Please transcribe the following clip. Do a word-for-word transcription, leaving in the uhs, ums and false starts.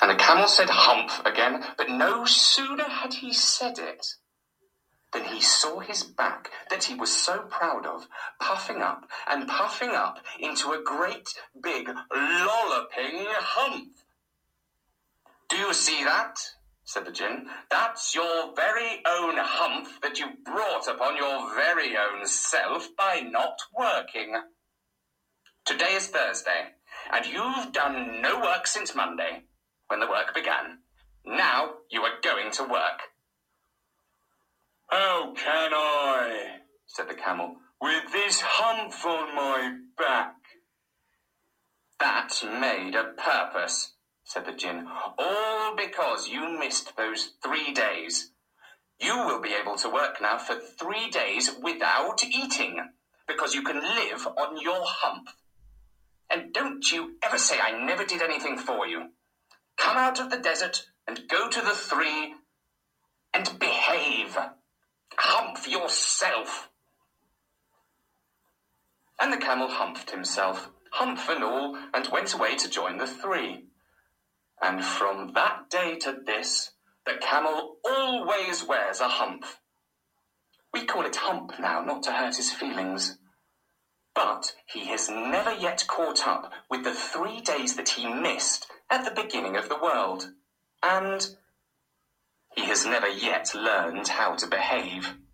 And the camel said humph again, but no sooner had he said it than he saw his back that he was so proud of, puffing up and puffing up into a great big lolloping humph. "Do you see that?" said the gin. "That's your very own humph that you brought upon your very own self by not working. Today is Thursday, and you've done no work since Monday, when the work began. Now you are going to work." "How can I," said the camel, "with this humph on my back?" "That's made a purpose," said the gin, "all because you missed those three days. You will be able to work now for three days without eating, because you can live on your humph. And don't you ever say I never did anything for you. Come out of the desert and go to the three and behave. Humph yourself." And the camel humphed himself, humph and all, and went away to join the three. And from that day to this, the camel always wears a humph. We call it hump now, not to hurt his feelings. But he has never yet caught up with the three days that he missed at the beginning of the world. And he has never yet learned how to behave.